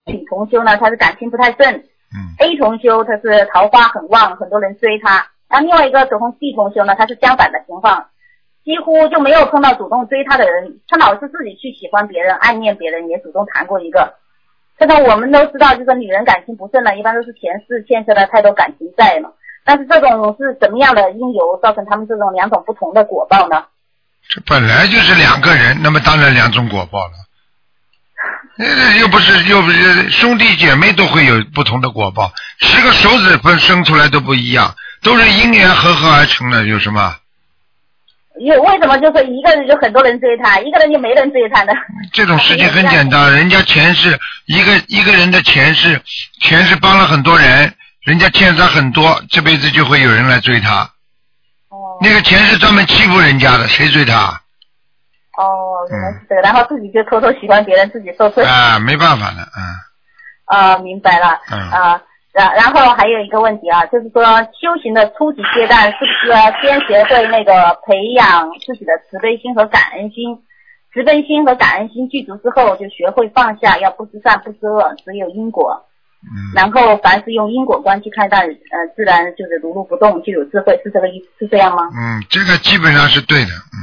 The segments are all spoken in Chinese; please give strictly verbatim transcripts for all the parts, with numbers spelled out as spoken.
女同修呢，她是感情不太正。 嗯。 A 同修她是桃花很旺，很多人追她。然后另外一个走红 B 同修呢，她是相反的情况，几乎就没有碰到主动追她的人，她老是自己去喜欢别人，暗恋别人，也主动谈过一个。这个我们都知道，就是女人感情不正呢，一般都是前世欠下了太多感情债嘛。但是这种是怎么样的因由造成他们这种两种不同的果报呢？ 这本来就是两个人，那么当然两种果报了。又不是又不是兄弟姐妹都会有不同的果报，十个手指分生出来都不一样，都是因缘合合而成的，有什么？ 有为什么就是一个人就很多人追他，一个人就没人追他呢？ 这种事情很简单，人家前世一个一个人的前世前世帮了很多人，人家欠他很多，这辈子就会有人来追他。 哦。 那个前世专门欺负人家的，谁追他？ 哦，原来是这个，嗯、然后自己就偷偷喜欢别人，自己受罪。 啊，没办法的，嗯。 啊，明白了。 嗯。 啊，然然后还有一个问题啊，就是说修行的初级阶段，是不是先学会那个培养自己的慈悲心和感恩心？慈悲心和感恩心具足之后，就学会放下，要不知善不知恶，只有因果。 嗯。 然后凡是用因果观去看待，呃，自然就是如如不动，就有智慧，是这个意思，是这样吗？ 嗯，这个基本上是对的。嗯。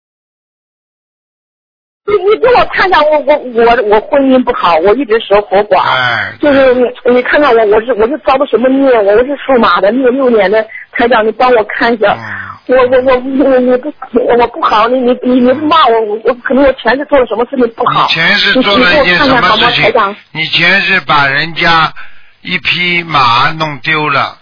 你你给我看看，我我我我婚姻不好，我一直守活寡， 哎、 就是你你看看我我是我是遭的什么孽，我是属马的，六六年的，台长你帮我看一下，嗯、我我我我你不我不好，你你你你不骂我，我我可能我前世做了什么事情不好， 你前世做了一件什么事情？你前世把人家一匹马弄丢了。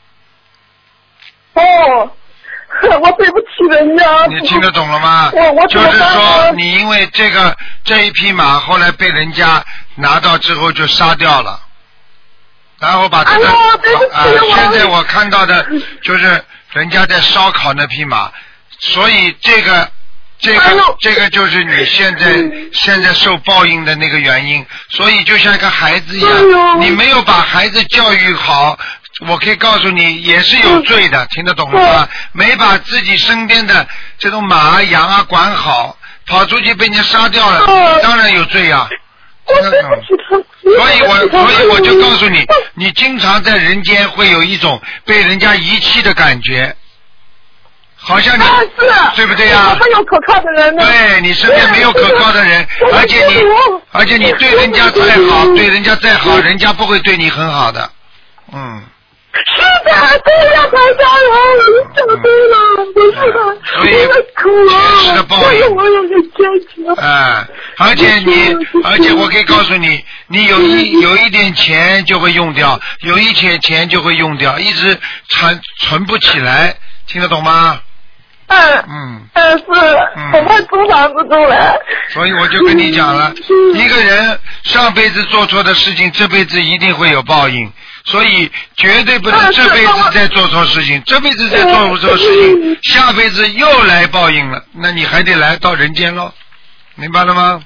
哦。我对不起人家。 你听得懂了吗？ 我我就是说，你因为这个这一匹马后来被人家拿到之后就杀掉了，然后把这个、哎呃、现在我看到的就是人家在烧烤那匹马，所以这个这个、哎、这个就是你现在、嗯、现在受报应的那个原因。所以就像一个孩子一样，哎、你没有把孩子教育好。我可以告诉你，也是有罪的，听得懂了吗？没把自己身边的这种马啊、羊啊管好，跑出去被人家杀掉了，当然有罪啊。听得懂？所以我所以我就告诉你，你经常在人间会有一种被人家遗弃的感觉，好像你、 啊、是对不对呀？ 没有可靠的人呢。 对，你身边没有可靠的人，而且你而且你对人家再好，对人家再好，人家不会对你很好的，嗯。 是的，对呀，台长啊，你讲对了，不是的，我的苦啊，所以我有点坚强。 哎，而且你，而且我可以告诉你，你有一有一点钱就会用掉，有一点钱就会用掉，一直存存不起来，听得懂吗？ 嗯嗯嗯是，我怕租房子住了。 所以我就跟你讲了，一个人上辈子做错的事情，这辈子一定会有报应。所以绝对不能这辈子再做错事情，这辈子再做错事情，下辈子又来报应了，那你还得来到人间喽，明白了吗？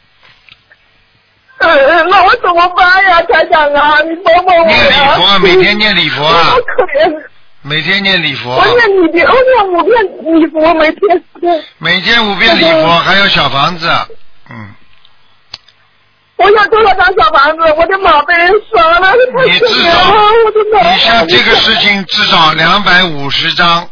嗯，那我怎么办呀，台长啊，你帮帮我呀！ 念礼佛啊，每天念礼佛啊。 好可怜。 每天念礼佛。 我念礼佛，我念五遍礼佛，每天。 每天五遍礼佛，还有小房子，嗯。 我想多少张小房子？我的马被人杀了， 你至少，你像这个事情至少两百五十张。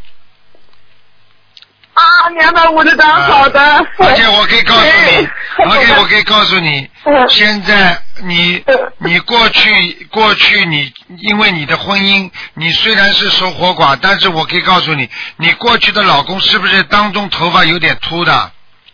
啊，两百五十张，好的。 而且我可以告诉你，而且我可以告诉你，现在你你过去过去你因为你的婚姻，你虽然是守活寡，但是我可以告诉你，你过去的老公是不是当中头发有点秃的？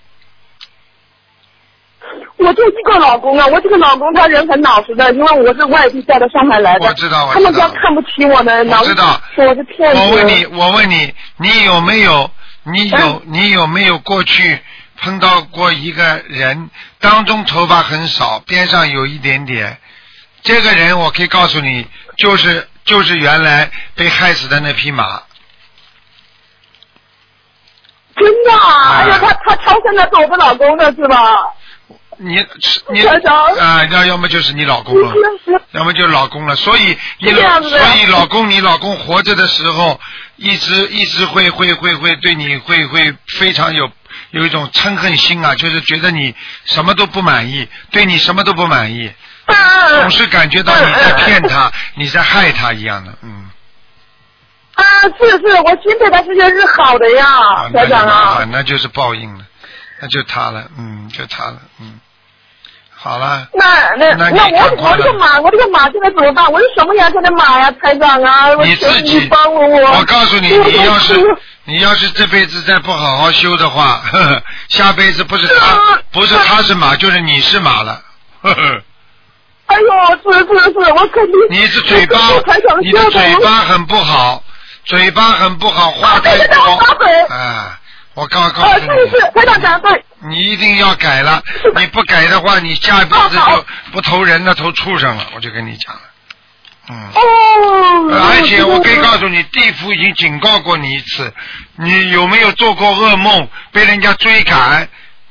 我就一个老公啊，我这个老公他人很老实的，因为我是外地带到上海来的。 我知道，我知道。 他们家看不起我的， 我知道。 说我是骗子。 我问你，我问你，你有没有，你有，嗯、你有没有过去碰到过一个人，当中头发很少，边上有一点点？这个人我可以告诉你，就是就是原来被害死的那匹马。 真的啊？哎呀，他他超生的是我的老公的是吧？ 你你啊，要要么就是你老公了，要么就是老公了。所以你所以老公你老公活着的时候，一直一直会会会会对你会会非常有有一种嗔恨心啊，就是觉得你什么都不满意，对你什么都不满意。 总是感觉到你在骗他，你在害他一样的，嗯。 啊，是是，我心对他之前是好的呀，台长啊。 那就是报应了，那就他了，嗯，就他了，嗯。好了。 那那那我我这个马，我这个马现在怎么办？我是什么颜色的马呀，台长啊？ 你自己你帮我我。 我告诉你，你要是你要是这辈子再不好好修的话，呵呵下辈子不是他不是他是马，就是你是马了，呵呵。 哎呦，是是是，我肯定。 你是嘴巴，你的嘴巴很不好，嘴巴很不好，话太多。啊，我告告诉你。 是是，台长讲对。 你一定要改了，你不改的话，你下辈子就不投人了，投畜生了，我就跟你讲了。嗯。 哦。 而且我可以告诉你，地府已经警告过你一次，你有没有做过噩梦，被人家追赶、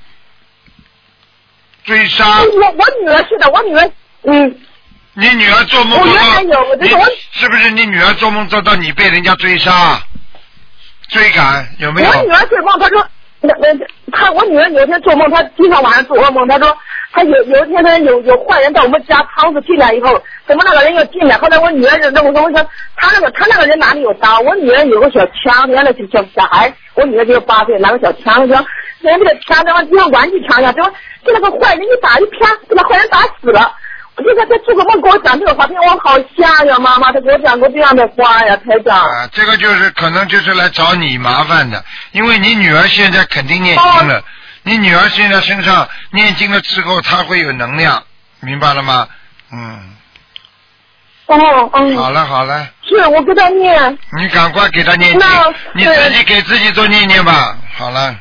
追杀？ 我我女儿是的，我女儿。嗯， 你女儿做梦做到，你是不是你女儿做梦做到你被人家追杀、追赶？有没有？ 我女儿做梦，她说，那那她我女儿有一天做梦，她经常晚上做噩梦，她说她有有一天她有有坏人到我们家仓子进来以后，怎么那个人又进来？后来我女儿就跟我说，我说他那个他那个人哪里有刀？我女儿有个小枪，原来是小小孩，我女儿只有八岁，拿个小枪，说人这个枪在往就像玩具枪一样，就说就那个坏人一打一啪，就把坏人打死了。我就在他做个梦给我讲这个话，听我好吓呀，妈妈，他给我讲过这样的话呀，台长。 啊，这个就是可能就是来找你麻烦的，因为你女儿现在肯定念经了，哦、你女儿现在身上念经了之后，她会有能量，明白了吗？嗯。 哦，嗯。 好了好了。 是我给他念。 你赶快给他念经，你自己给自己多念念吧。好了。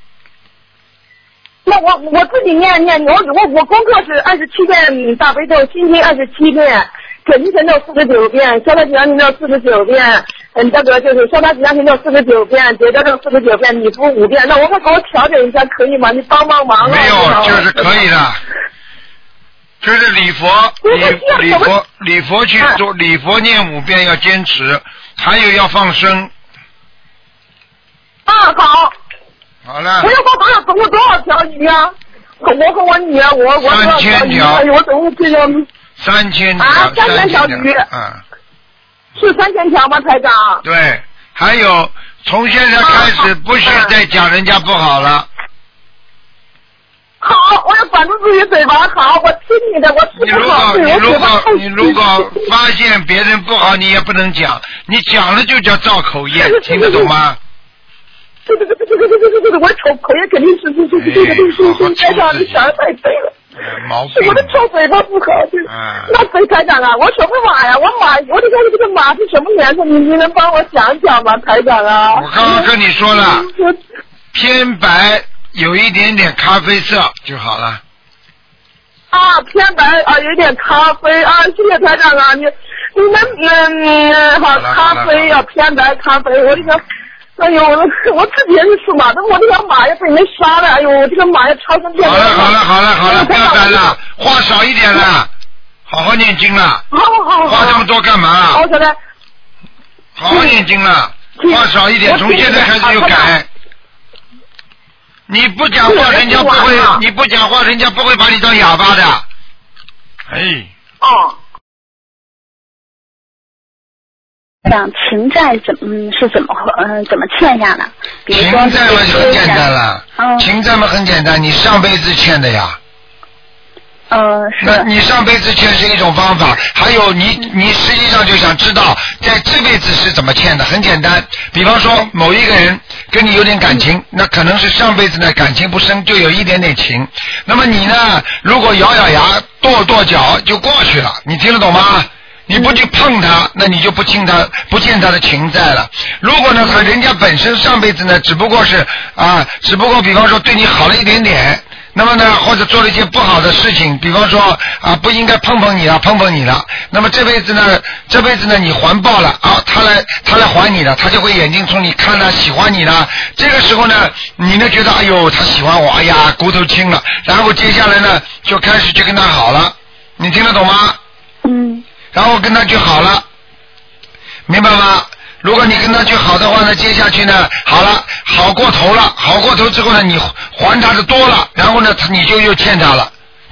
那我我自己念念，我我我功课是二十七遍大悲咒，心经二十七遍，准提神咒四十九遍，消灾吉祥神咒四十九遍，嗯，这个就是消灾吉祥神咒四十九遍，解结咒四十九遍，礼佛五遍。那我们给我调整一下可以吗？你帮帮忙啊！ 没有，就是可以的，就是礼佛礼礼佛礼佛去做礼佛念五遍要坚持，还有要放生。 啊，好。 好了。 我要放多少？总共多少条鱼啊？我和我女儿，我我三千条。 哎呦，我总共这个。 三千条。 啊，三千条鱼。 嗯。 是三千条吗，台长？ 对，还有从现在开始不许再讲人家不好了。 好，我要管住自己嘴巴。好，我听你的，我听不好。 你如果你如果发现别人不好，你也不能讲，你讲了就叫造口业，听得懂吗？ 对对对对对对对对对，我口口业肯定是是是是对对对对对，台长你想的太对了。 毛病。 我的臭嘴巴不好，对。 嗯。 那谁台长啊？我什么马呀？我马，我得看这个马是什么颜色？你你能帮我讲讲吗，台长啊？ 我刚刚跟你说了，偏白有一点点咖啡色就好了。 啊，偏白啊，有点咖啡啊，谢谢台长啊，你你们嗯好咖啡啊，偏白咖啡，我这个。哎呦，我自己也是属马的，我这条马也被人杀了，哎呦，我这个马也超生变。 好了好了好了好了，不要烦了，话少一点了，好好念经了。 好好好。 话这么多干嘛？ 好小的。 好好念经了，话少一点，从现在开始就改。你不讲话，人家不会；你不讲话，人家不会把你当哑巴的。哎。 哦。 讲情债怎么是怎么呃怎么欠下的？比如说情债嘛就很简单了，嗯、情债嘛很简单，你上辈子欠的呀。 呃是。 那你上辈子欠是一种方法，还有你你实际上就想知道在这辈子是怎么欠的，很简单。比方说某一个人跟你有点感情，那可能是上辈子呢感情不深，就有一点点情。那么你呢，如果咬咬牙跺跺脚就过去了，你听得懂吗？你不去碰他，那你就不欠他不欠他的情债了。如果呢，他人家本身上辈子呢，只不过是啊，只不过比方说对你好了一点点，那么呢，或者做了一件不好的事情，比方说啊，不应该碰碰你了，碰碰你了。那么这辈子呢，这辈子呢，你还报了啊，他来他来还你了，他就会眼睛冲你看了，喜欢你了。这个时候呢，你呢觉得哎呦，他喜欢我，哎呀，骨头轻了。然后接下来呢，就开始去跟他好了，你听得懂吗？ 嗯。 然后跟他去好了，明白吗？如果你跟他去好的话呢，接下去呢，好了，好过头了，好过头之后呢，你还他的多了，然后呢，你就又欠他了，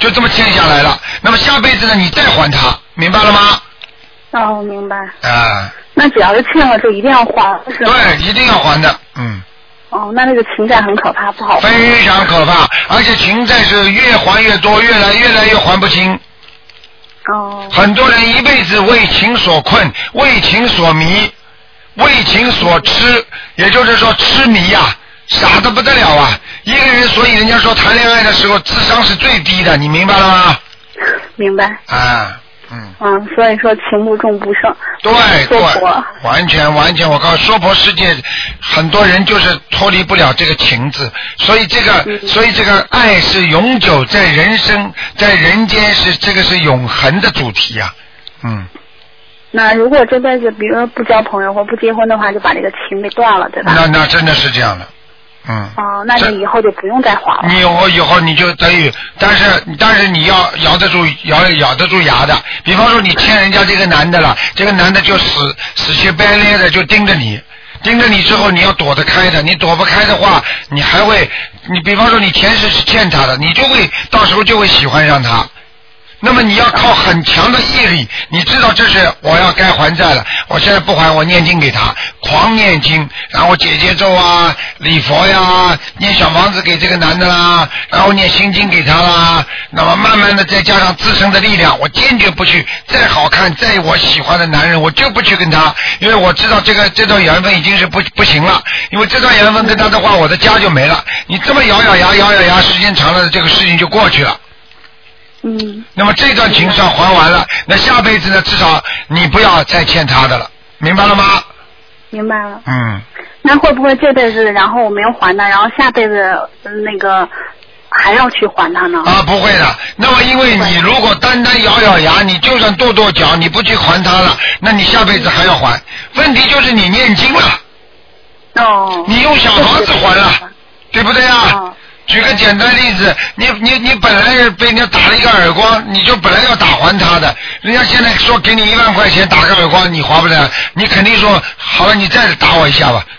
就这么欠下来了。那么下辈子呢，你再还他，明白了吗？ 哦，明白。 啊。 那只要是欠了，就一定要还，是吗？ 对，一定要还的，嗯。 哦，那这个情债很可怕，不好还。 非常可怕，而且情债是越还越多，越来越来越还不清。 哦。 很多人一辈子为情所困，为情所迷，为情所痴，也就是说痴迷呀、啊，傻得不得了啊！一个人，所以人家说谈恋爱的时候智商是最低的，你明白了吗？ 明白。 啊。嗯, 嗯，所以说情不重不胜。 对对，完全完全，我告诉说婆世界很多人就是脱离不了这个情字，所以这个、嗯、所以这个爱是永久在人生在人间是这个是永恒的主题呀、啊。嗯。 那如果这辈子比如说不交朋友或不结婚的话，就把这个情给断了，对吧？ 那那真的是这样的。嗯。 哦，那你以后就不用再还了。 你我以后你就等于，但是但是你要咬得住咬咬得住牙的。比方说你欠人家这个男的了，这个男的就死死乞白赖的就盯着你，盯着你之后你要躲得开的，你躲不开的话，你还会你比方说你前世是欠他的，你就会到时候就会喜欢上他。那么你要靠很强的毅力，你知道这是我要该还债了，我现在不还，我念经给他，狂念经，然后解结咒啊，礼佛呀，念小房子给这个男的啦，然后念心经给他啦，那么慢慢的再加上自身的力量，我坚决不去，再好看再我喜欢的男人我就不去跟他，因为我知道这个这段缘分已经是不不行了，因为这段缘分跟他的话我的家就没了，你这么咬咬牙咬咬牙，时间长了这个事情就过去了。 嗯， 那么这段情算还完了，那下辈子呢？至少你不要再欠他的了，明白了吗？ 明白了。 嗯。 那会不会这辈子然后我没有还他，然后下辈子那个还要去还他呢？ 啊，不会的。那么因为你如果单单咬咬牙，你就算跺跺脚，你不去还他了，那你下辈子还要还。问题就是你念经了。 哦。 你用小房子还了，对不对啊？ 哦。 举个简单例子，你你你本来是被人家打了一个耳光，你就本来要打还他的，人家现在说给你一万块钱打个耳光，你还不了，你肯定说好了，你再打我一下吧，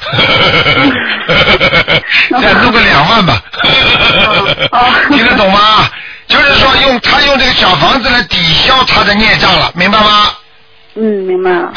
再弄个两万吧，听得懂吗？就是说用他用这个小房子来抵消他的孽障了，明白吗？ 嗯，明白了。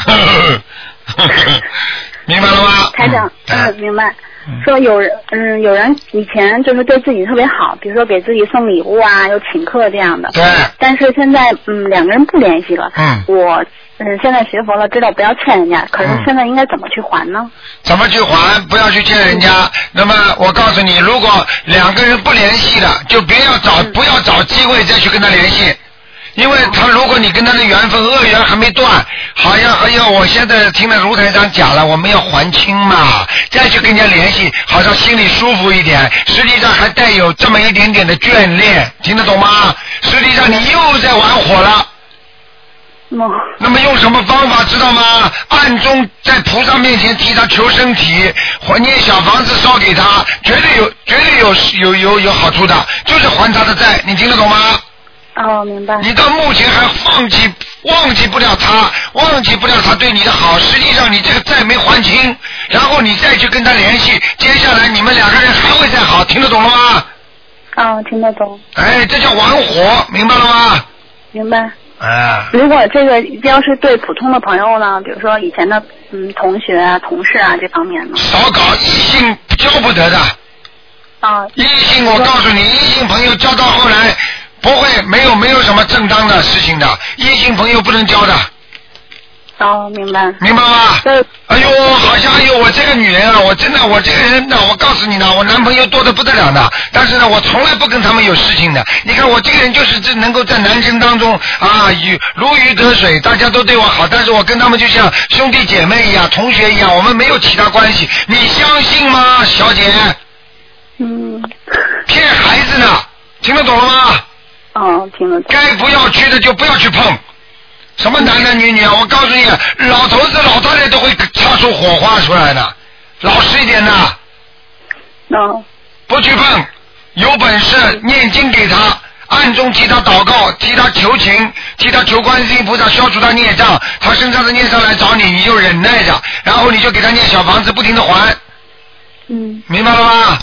明白了吗？ 台长，嗯，明白。说有人，嗯，有人以前就是对自己特别好，比如说给自己送礼物啊，又请客这样的。 对。 但是现在，嗯，两个人不联系了。 嗯。 我，嗯，现在学佛了，知道不要欠人家，可是现在应该怎么去还呢？ 怎么去还？不要去欠人家。嗯、那么我告诉你，如果两个人不联系的，就别要找，嗯、不要找机会再去跟他联系。因为他，如果你跟他的缘分恶缘还没断，好像哎呦，我现在听了卢台长讲了，我们要还清嘛，再去跟人家联系，好像心里舒服一点，实际上还带有这么一点点的眷恋，听得懂吗？实际上你又在玩火了。 嗯、 那么用什么方法知道吗？暗中在菩萨面前替他求身体，还念小房子烧给他，绝对有绝对有有有有好处的，就是还他的债，你听得懂吗？ 哦，明白。 你到目前还放弃忘记不了他，忘记不了他对你的好，实际上你这个债没还清，然后你再去跟他联系，接下来你们两个人还会再好，听得懂了吗？ 哦，听得懂。 哎，这叫玩火，明白了吗？ 明白。 哎。 如果这个要是对普通的朋友呢，比如说以前的嗯同学啊、同事啊这方面呢？ 少搞异性交不得的。 啊。 异性，我告诉你，异性朋友交到后来。不会，没有没有什么正当的事情的，异性朋友不能交的。 哦，明白。 明白吗？哎呦，好像哎呦，我这个女人啊，我真的，我这个人呢，我告诉你呢，我男朋友多得不得了的，但是呢，我从来不跟他们有事情的。你看我这个人就是这能够在男生当中啊，如鱼得水，大家都对我好，但是我跟他们就像兄弟姐妹一样，同学一样，我们没有其他关系。你相信吗，小姐？ 嗯。 骗孩子呢，听得懂了吗？ 哦，听得懂。 该不要去的就不要去碰，什么男男女女啊！我告诉你，老头子老太太都会擦出火花出来的，老实一点的。 哦。 不去碰，有本事念经给他，暗中替他祷告，替他求情，替他求观世音菩萨消除他孽障，他身上的孽障来找你，你就忍耐着，然后你就给他念小房子，不停的还。 嗯。 明白了吗？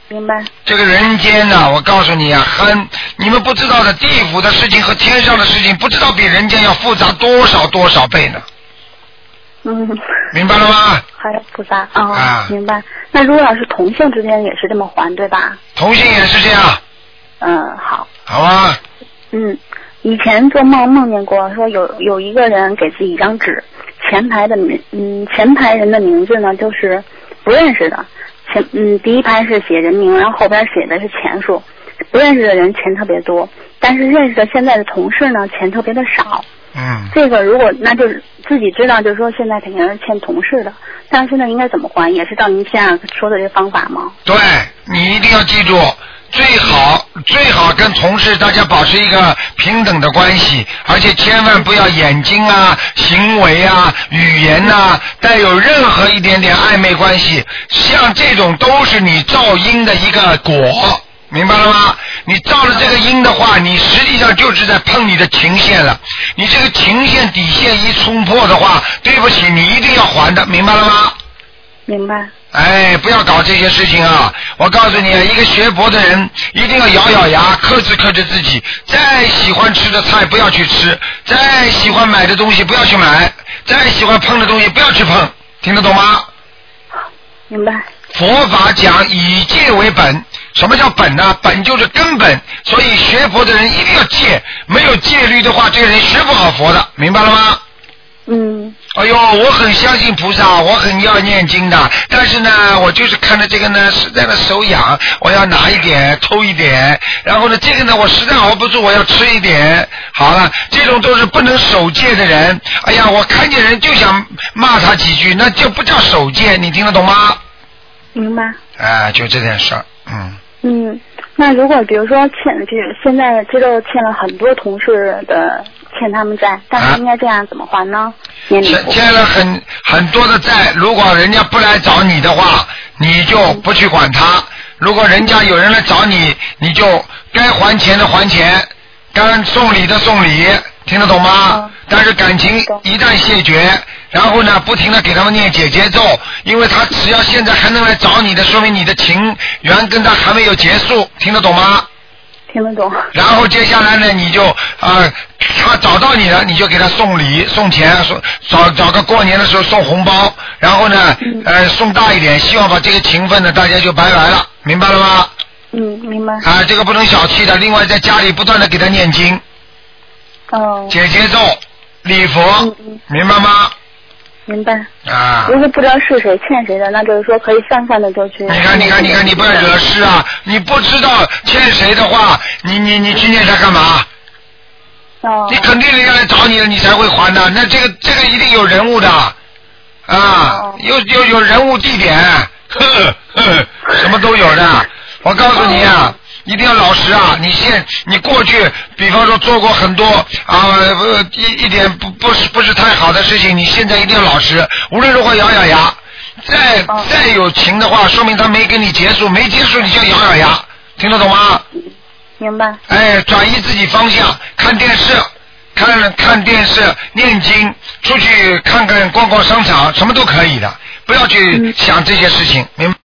明白。 这个人间呢、啊，我告诉你啊，很你们不知道的，地府的事情和天上的事情，不知道比人间要复杂多少多少倍呢。 嗯， 明白了吗？ 还要复杂哦、 啊， 明白。那如果要是同性之间也是这么还，对吧？ 同性也是这样。 嗯，好。 好啊。 嗯，以前做梦梦见过，说有有一个人给自己一张纸，前排的名，嗯，前排人的名字呢就是不认识的，前嗯第一排是写人名，然后后边写的是钱数，不认识的人钱特别多，但是认识的现在的同事呢钱特别的少。 嗯。 这个如果那就是自己知道，就是说现在肯定是欠同事的，但是现在应该怎么还？也是照您现在说的这个方法吗？ 对，你一定要记住。最好最好跟同事大家保持一个平等的关系，而且千万不要眼睛啊、行为啊、语言啊带有任何一点点暧昧关系，像这种都是你造因的一个果，明白了吗？你造了这个因的话，你实际上就是在碰你的情线了，你这个情线底线一冲破的话，对不起，你一定要还的，明白了吗？ 明白。 哎，不要搞这些事情啊！我告诉你，一个学佛的人一定要咬咬牙，克制克制自己。再喜欢吃的菜不要去吃，再喜欢买的东西不要去买，再喜欢碰的东西不要去碰，听得懂吗？ 明白。 佛法讲以戒为本，什么叫本呢？本就是根本，所以学佛的人一定要戒，没有戒律的话，这个人学不好佛的，明白了吗？ 嗯。 哎呦，我很相信菩萨，我很要念经的，但是呢，我就是看着这个呢，实在的手痒，我要拿一点，偷一点，然后呢，这个呢，我实在熬不住，我要吃一点。好了，这种都是不能守戒的人。哎呀，我看见人就想骂他几句，那就不叫守戒，你听得懂吗？ 明白。 哎，就这件事儿，嗯。 嗯，那如果比如说欠，就是现在知道欠了很多同事的欠他们债，但是应该这样怎么还呢？ 欠欠了很很多的债，如果人家不来找你的话，你就不去管他；如果人家有人来找你，你就该还钱的还钱，该送礼的送礼，听得懂吗？但是感情一旦谢绝，然后呢，不停的给他们念解结咒，因为他只要现在还能来找你的，说明你的情缘跟他还没有结束，听得懂吗？ 听得懂。 然后接下来呢，你就啊、呃，他找到你了，你就给他送礼、送钱，送找找个过年的时候送红包，然后呢，呃，送大一点，希望把这个情分呢，大家就拜拜了，明白了吗？ 嗯，明白。 啊，这个不能小气的。另外，在家里不断的给他念经， 哦， 解结咒、礼佛， 嗯嗯明白吗？ 明白。 啊。 如果不知道是谁欠谁的，那就是说可以泛泛的就去。 你看，你看，你看，你不要惹事啊！你不知道欠谁的话，你你你去念它干嘛？ 哦。 你肯定人家来找你了，你才会还的。那这个这个一定有人物的，啊， 哦、 有有有人物地点，呵呵，什么都有的。我告诉你啊。哦，一定要老实啊！你现你过去，比方说做过很多啊，一一点不不是不是太好的事情，你现在一定要老实。无论如何咬咬牙，再再有情的话，说明他没跟你结束，没结束你就咬咬牙，听得懂吗？ 明白。 哎，转移自己方向，看电视，看看电视，念经，出去看看逛逛商场，什么都可以的，不要去想这些事情，明白？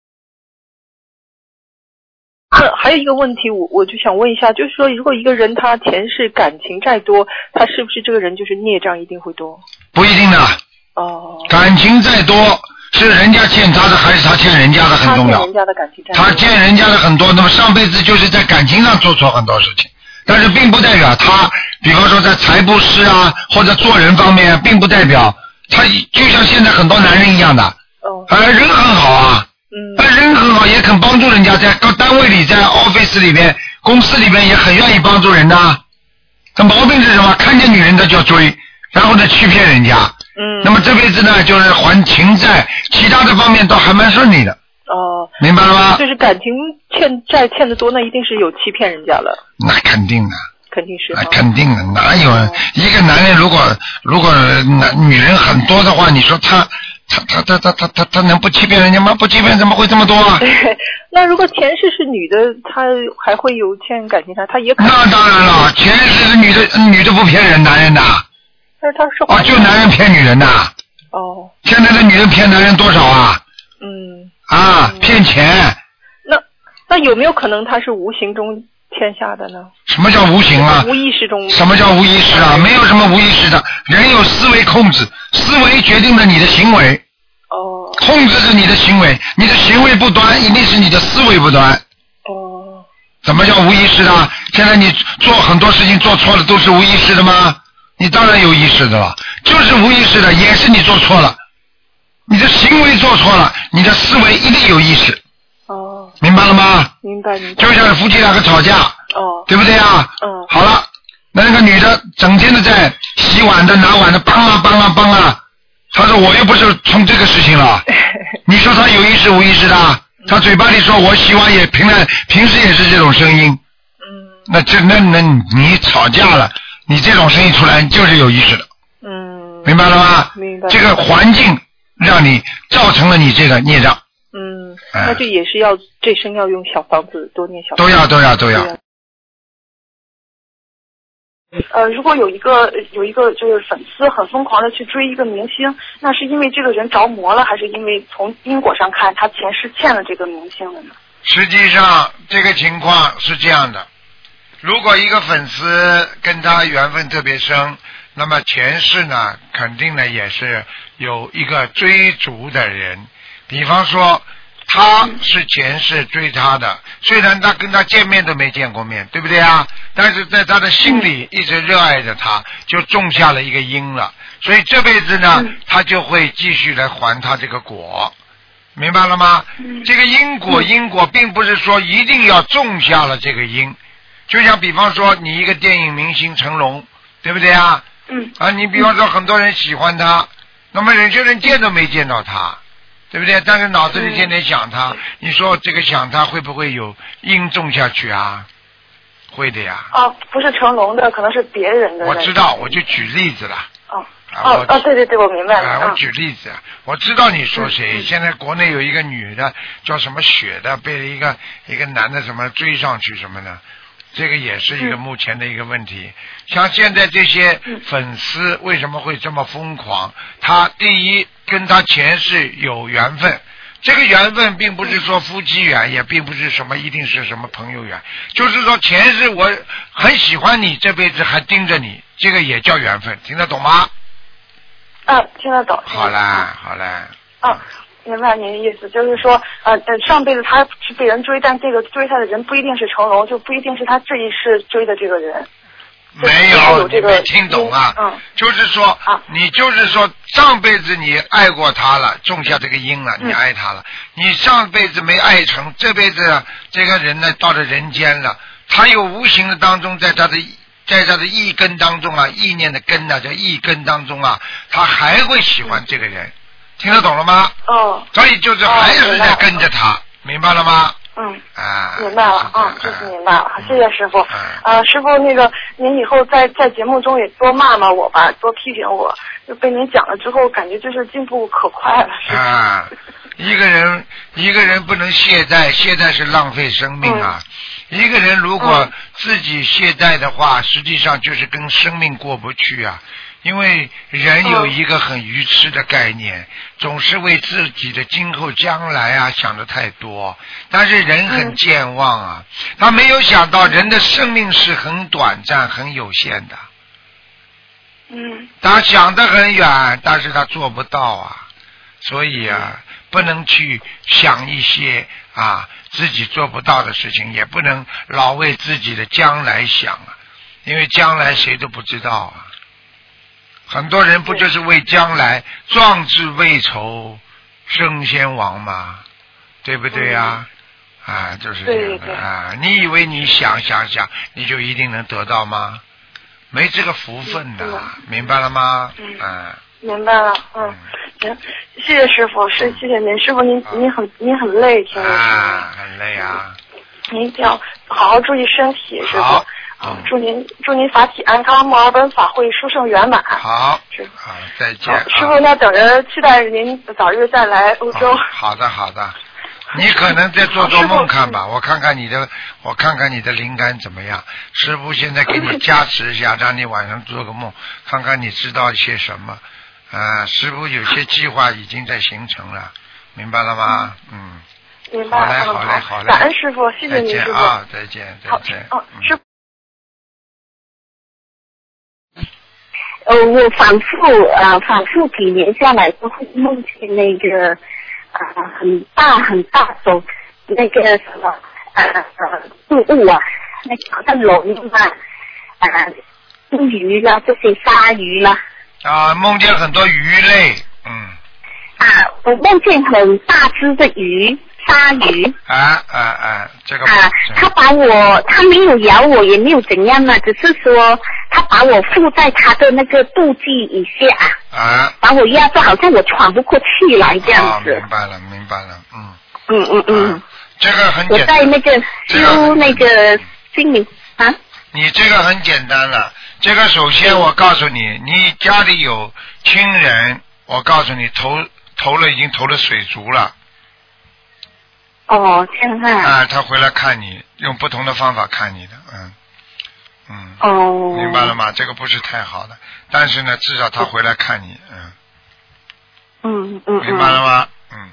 那还有一个问题，我我就想问一下，就是说，如果一个人他前世感情债多，他是不是这个人就是孽障一定会多？ 不一定的。 哦。 感情再多，是人家欠他的还是他欠人家的很重要。 他欠人家的感情债。 他欠人家的很多，那么上辈子就是在感情上做错很多事情，但是并不代表他，比方说在财布施啊，或者做人方面，并不代表他就像现在很多男人一样的， 哦。 呃，人很好啊。嗯，人很好，也肯帮助人家，在单位里，在 office 里边，公司里边也很愿意帮助人的。他毛病是什么？看见女人他就要追，然后呢欺骗人家。嗯。那么这辈子呢，就是还情债，其他的方面都还蛮顺利的。 哦。 明白了吗？ 就是感情欠债欠得多，那一定是有欺骗人家了。 那肯定的。 肯定是。 那肯定的，哪有、哦、一个男人如果如果男女人很多的话，你说他。他他他他他他他能不欺骗人家吗？不欺骗怎么会这么多啊？ 那如果前世是女的，她还会有欠感情债，她也可能。 那当然了，前世是女的，女的不骗人，男人的。 但是他是。 哦，就男人骗女人的。 哦。 现在的女人骗男人多少啊？ 嗯。 啊，骗钱。 那那有没有可能他是无形中欠下的呢？ 什么叫无形啊？ 无意识中。 什么叫无意识啊？没有什么无意识的，人有思维控制，思维决定了你的行为。 哦。 控制着你的行为，你的行为不端，一定是你的思维不端。 哦。 怎么叫无意识的？现在你做很多事情做错了，都是无意识的吗？你当然有意识的了，就是无意识的，也是你做错了。你的行为做错了，你的思维一定有意识。 哦。 明白了吗？ 明白明白。 就像夫妻两个吵架。 哦。 对不对啊？ 嗯。 好了，那个女的整天的在洗碗的、拿碗的，帮啊帮啊帮啊。她说我又不是从这个事情了。你说她有意识无意识的？她嘴巴里说我洗碗也平常平时也是这种声音。嗯。那这那那你吵架了，你这种声音出来就是有意识的。嗯。明白了吗？ 明白。 这个环境让你造成了你这个孽障。 嗯。那这也是要这生要用小房子多念小房子。 都要都要都要。 呃，如果有一个有一个就是粉丝很疯狂的去追一个明星，那是因为这个人着魔了，还是因为从因果上看他前世欠了这个明星的呢？ 实际上这个情况是这样的，如果一个粉丝跟他缘分特别深，那么前世呢肯定呢也是有一个追逐的人，比方说他是前世追他的，虽然他跟他见面都没见过面，对不对啊？但是在他的心里一直热爱着他，就种下了一个因了，所以这辈子呢他就会继续来还他这个果，明白了吗？这个因果因果并不是说一定要种下了这个因，就像比方说你一个电影明星成龙，对不对啊？ 嗯。 啊，你比方说很多人喜欢他，那么有些人见都没见到他，对不对？但是脑子里天天想他，你说这个想他会不会有因种下去啊？会的呀。 哦，不是成龙的，可能是别人的。 我知道，我就举例子了。 哦。哦哦，对对对，我明白了。 啊，我举例子，我知道你说谁。现在国内有一个女的叫什么雪的，被一个一个男的什么追上去什么的，这个也是一个目前的一个问题。像现在这些粉丝为什么会这么疯狂？他第一跟他前世有缘分。这个缘分并不是说夫妻缘，也并不是什么一定是什么朋友缘，就是说前世我很喜欢你，这辈子还盯着你，这个也叫缘分，听得懂吗？ 啊，听得懂。 好啦，好啦。 啊，明白您的意思，就是说，呃，上辈子他是被人追，但这个追他的人不一定是成龙，就不一定是他这一世追的这个人。 没有，你没听懂啊？嗯，就是说，啊、你就是说，上辈子你爱过他了，种下这个因了，你爱他了。嗯、你上辈子没爱成，这辈子这个人呢，到了人间了，他有无形的当中，在他的在他的意根当中啊，意念的根呢、啊，叫意根当中啊，他还会喜欢这个人，嗯、听得懂了吗？ 哦。 所以就是还是在跟着他，哦、明白了吗？ 嗯， 啊， 明白了，嗯，这是明白了，谢谢师傅。呃，师傅，那个您以后在在节目中也多骂骂我吧，多批评我，就被您讲了之后，感觉就是进步可快了。 啊，一个人一个人不能懈怠，懈怠是浪费生命啊。嗯、一个人如果自己懈怠的话，实际上就是跟生命过不去啊。因为人有一个很愚痴的概念，嗯、总是为自己的今后将来啊想的太多，但是人很健忘啊，嗯、他没有想到人的生命是很短暂、很有限的。 嗯。 他想得很远，但是他做不到啊，所以啊，不能去想一些啊自己做不到的事情，也不能老为自己的将来想啊，因为将来谁都不知道啊。很多人不就是为将来壮志未酬身先亡吗？对不对啊？嗯、啊，就是这样的啊！你以为你想想想，你就一定能得到吗？没这个福分的，明白了吗？ 嗯，啊、明白了，嗯，行，谢谢师傅，是谢谢您，师傅您、啊、您很您很累，听着啊，很累啊。 您一定要好好注意身体，师傅。嗯、祝您祝您法体安康，墨尔本法会殊胜圆满。 好，好，再见。啊、 师傅，那等着期待您早日再来欧洲。 哦、好的，好的。你可能再做做梦看吧，我看看你的，我看看你的灵感怎么样。师傅现在给你加持一下，让你晚上做个梦，看看你知道一些什么。啊，师傅有些计划已经在形成了，明白了吗？嗯。 明白。 好嘞， 嗯、 好嘞，好嘞。 感恩师傅，谢谢您师傅。 啊，再见，再见。 好，哦，师傅。 呃，我反复呃反复几年下来都会梦见那个啊、呃、很大很大手那个什么呃呃动物啊，那个好像龙啊啊鱼啦，这些鲨鱼啦。 啊，梦见很多鱼类，嗯。 啊，我梦见很大只的鱼。鲨鱼啊啊啊！这个啊，他把我，他没有咬我，也没有怎样啊，只是说他把我附在他的那个肚脐以下啊， 把我压住，好像我喘不过气来这样子。 啊、明白了，明白了，嗯。 嗯嗯嗯、 啊。这个很简单。 我在那个修那个心灵啊。 你这个很简单了，这个首先我告诉你，你家里有亲人，我告诉你投投了已经投了水族了。 哦，这样啊！ 啊，他回来看你，用不同的方法看你的，嗯，嗯。 哦。 明白了吗？这个不是太好的，但是呢，至少他回来看你，嗯。 嗯嗯。 明白了吗？嗯。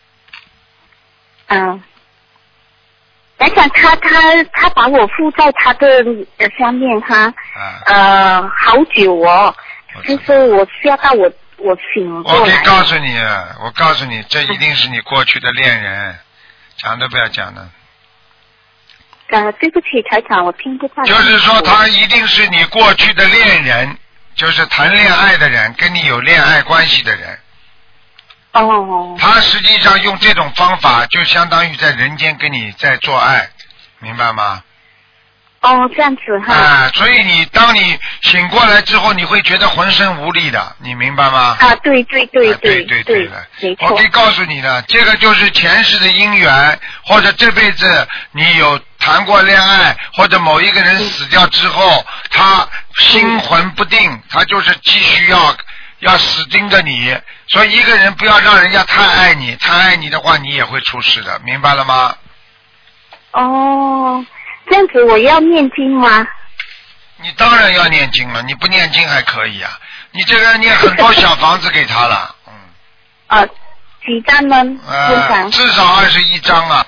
嗯。想想他他他把我附在他的下面哈， 啊、 呃，好久哦，就是我吓到我我醒过来。 我可以告诉你，我告诉你，这一定是你过去的恋人。讲都不要讲的。 呃，对不起，台长，我听不到。 就是说，他一定是你过去的恋人，就是谈恋爱的人，跟你有恋爱关系的人。 哦。 他实际上用这种方法，就相当于在人间跟你在做爱，明白吗？ 哦，这样子哈。 啊，所以你当你醒过来之后，你会觉得浑身无力的，你明白吗？ 啊，对对对对对对的， 没错。我可以告诉你的，这个就是前世的姻缘，或者这辈子你有谈过恋爱，或者某一个人死掉之后，他心魂不定，嗯、他就是继续要要死盯着你。所以一个人不要让人家太爱你，太爱你的话，你也会出事的，明白了吗？ 哦。这样子我要念经吗？ 你当然要念经了，你不念经还可以啊。你这个念很多小房子给他了，嗯。 啊，几张呢？ 呃，至少二十一张啊。